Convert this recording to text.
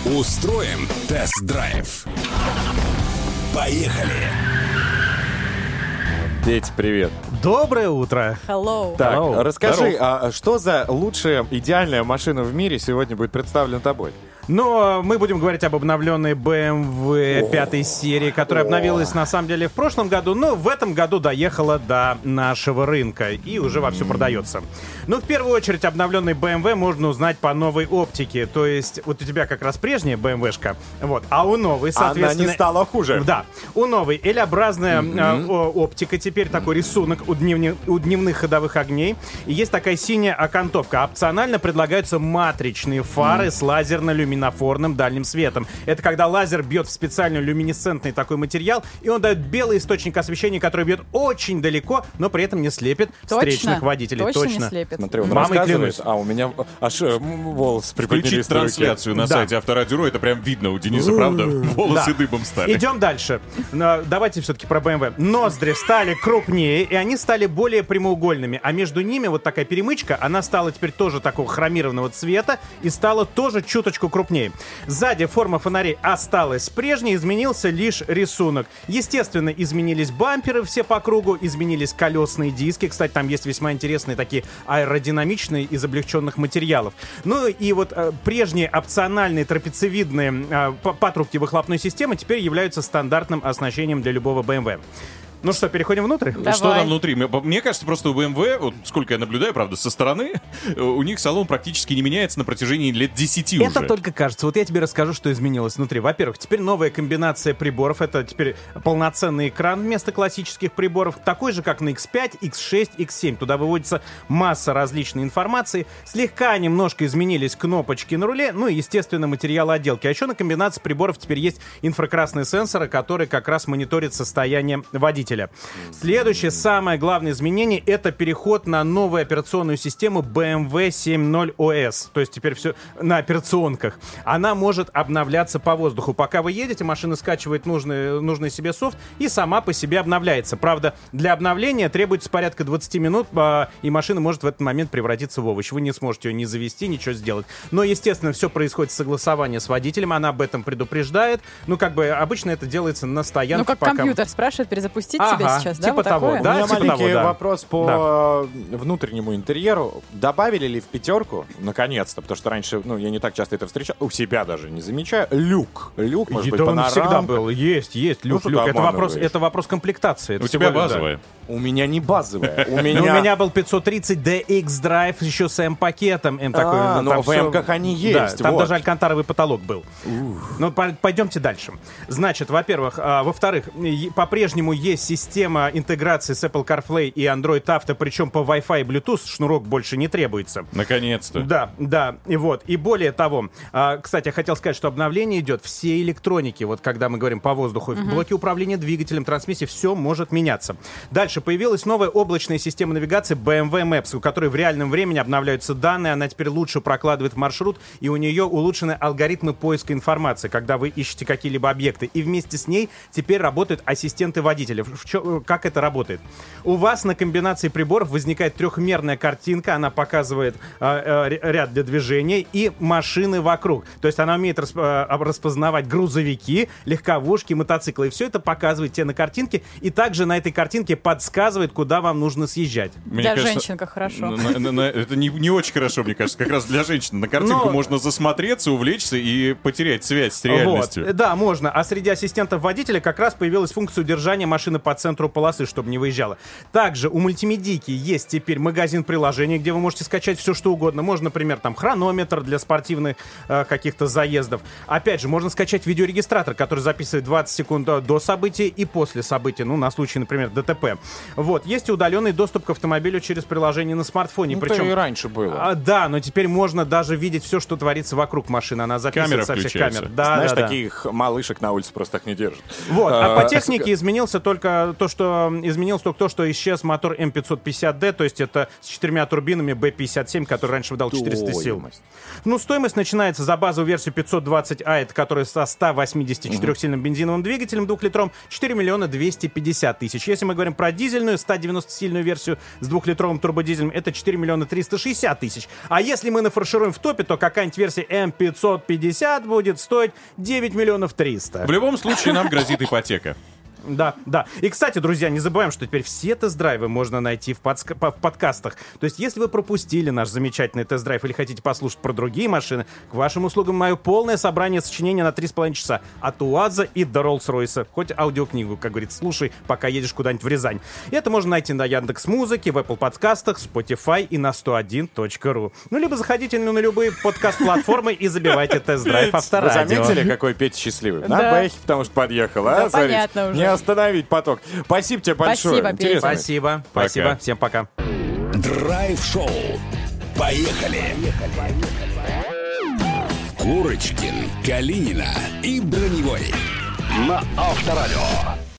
Устроим тест-драйв. Поехали! Петь, привет. Доброе утро. Hello. Так, Hello. расскажи, а что за лучшая идеальная машина в мире сегодня будет представлена тобой? Но мы будем говорить об обновленной BMW 5 серии, которая обновилась на самом деле в прошлом году, но в этом году доехала до нашего рынка и уже вовсю продается. Ну, в первую очередь, обновленный BMW можно узнать по новой оптике. То есть, вот у тебя как раз прежняя BMW-шка, вот, а у новой, соответственно... Она не стала хуже. Да. У новой L-образная оптика, теперь такой рисунок у дневных ходовых огней. И есть такая синяя окантовка. Опционально предлагаются матричные фары с лазерно-люминофорным дальним светом. Это когда лазер бьет в специальный люминесцентный такой материал, и он дает белый источник освещения, который бьет очень далеко, но при этом не слепит встречных водителей. Точно не слепит. Смотри, он Мамой рассказывает, клянусь. а у меня аж волос приподнялись Включить на руке. трансляцию на Да. сайте Авторадио, это прям видно у Дениса, правда? Волосы Да. дыбом стали. Идем дальше. Давайте все-таки про BMW. Ноздри стали крупнее, и они стали более прямоугольными. А между ними вот такая перемычка, она стала теперь тоже такого хромированного цвета и стала тоже чуточку крупнее. Сзади форма фонарей осталась прежней, изменился лишь рисунок. Естественно, изменились бамперы все по кругу, изменились колесные диски. Кстати, там есть весьма интересные такие аэродинамичные из облегченных материалов. Ну и вот прежние опциональные трапециевидные патрубки выхлопной системы теперь являются стандартным оснащением для любого BMW. Ну что, переходим внутрь? Давай. Что там внутри? Мне кажется, просто у BMW, вот сколько я наблюдаю, правда, со стороны, у них салон практически не меняется на протяжении лет 10 уже. Это только кажется. Вот я тебе расскажу, что изменилось внутри. Во-первых, теперь новая комбинация приборов. Это теперь полноценный экран вместо классических приборов. Такой же, как на X5, X6, X7. Туда выводится масса различной информации. Слегка немножко изменились кнопочки на руле. Ну и, естественно, материалы отделки. А еще на комбинации приборов теперь есть инфракрасные сенсоры, которые как раз мониторят состояние водителя. Следующее, самое главное изменение, это переход на новую операционную систему BMW 7.0 OS. То есть теперь все на операционках. Она может обновляться по воздуху. Пока вы едете, машина скачивает нужный себе софт и сама по себе обновляется. Правда, для обновления требуется порядка 20 минут, и машина может в этот момент превратиться в овощ. Вы не сможете ее ни завести, ничего сделать. Но, естественно, все происходит с согласования с водителем. Она об этом предупреждает. Ну, как бы обычно это делается на стоянке. Ну, как пока... компьютер спрашивает, перезапустить тебя сейчас, да? Типа Вот того, такое? да? У меня типа маленький того, да. вопрос по внутреннему интерьеру. Добавили ли в пятерку, наконец-то, потому что раньше, я не так часто это встречал, у себя даже не замечаю, люк. Люк, может быть, он панорамка. всегда был. Есть, люк. что ты обманываешь? Это вопрос комплектации. Это У тебя всего лишь, да. базовая. У меня не базовая. У Ну, у меня... меня был 530 DX Drive еще с M-пакетом. но в М-ках они есть, Да, там вот. даже алькантаровый потолок был. Ну, пойдемте дальше. Значит, во-вторых, по-прежнему есть система интеграции с Apple CarPlay и Android Auto, причем по Wi-Fi и Bluetooth шнурок больше не требуется. Наконец-то. Да, и вот. И более того, кстати, я хотел сказать, что обновление идет всей электроники. Вот когда мы говорим по воздуху, в блоке управления двигателем, трансмиссии, все может меняться. Дальше появилась новая облачная система навигации BMW Maps, у которой в реальном времени обновляются данные, она теперь лучше прокладывает маршрут, и у нее улучшены алгоритмы поиска информации, когда вы ищете какие-либо объекты. И вместе с ней теперь работают ассистенты водителя. Как это работает? У вас на комбинации приборов возникает трехмерная картинка, она показывает ряд для движения и машины вокруг. То есть она умеет распознавать грузовики, легковушки, мотоциклы. И все это показывает тебе на картинке. И также на этой картинке подсказывает, куда вам нужно съезжать. Мне Для кажется, женщин как хорошо. Это не очень хорошо, мне кажется. Как раз для женщин. На картинку Но- можно засмотреться, увлечься и потерять связь с реальностью. Вот. Да, можно. А среди ассистентов водителя как раз появилась функция удержания машины по центру полосы, чтобы не выезжала. Также у мультимедийки есть теперь магазин приложений, где вы можете скачать все, что угодно. Можно, например, там хронометр для спортивных каких-то заездов. Опять же, можно скачать видеорегистратор, который записывает 20 секунд до события и после события, на случай, например, ДТП. Вот. Есть и удаленный доступ к автомобилю через приложение на смартфоне. Это Причем и раньше было. да, но теперь можно даже видеть все, что творится вокруг машины. Она записывает Камера со всех включается. камер. Да, Знаешь, да, да. таких малышек на улице просто так не держат. Вот. А по технике изменился только то, что исчез мотор М550D, то есть это с 4 турбинами B57, который раньше выдал 400 сил. Стоимость начинается за базовую версию 520i, это которая со 184-сильным бензиновым двигателем 2-литровым, 4 250 000. Если мы говорим про дизельную, 190-сильную версию с 2-литровым турбодизелем, это 4 миллиона 360 тысяч. А если мы нафаршируем в топе, то какая-нибудь версия М550 будет стоить 9 миллионов 300. В любом случае нам грозит ипотека. Да, да. И, кстати, друзья, не забываем, что теперь все тест-драйвы можно найти в подкастах. То есть, если вы пропустили наш замечательный тест-драйв или хотите послушать про другие машины, к вашим услугам мое полное собрание сочинения на 3,5 часа. От УАЗа и до Роллс-Ройса. Хоть аудиокнигу, как говорится, слушай, пока едешь куда-нибудь в Рязань. И это можно найти на Яндекс.Музыке, в Apple подкастах, Spotify и на 101.ru. Ну, либо заходите на любые подкаст-платформы и забивайте тест-драйв Вы Авторадио. заметили, какой Петя счастливый? Да. На бэхе, потому что подъехал, а? Да, Смотрите, понятно уже. не остановить поток. Спасибо тебе большое. Спасибо, Петя. Интересно. Спасибо. Пока. Спасибо. Всем пока. Драйв-шоу. Поехали! Курочкин, Калинина и Броневой на Авторадио.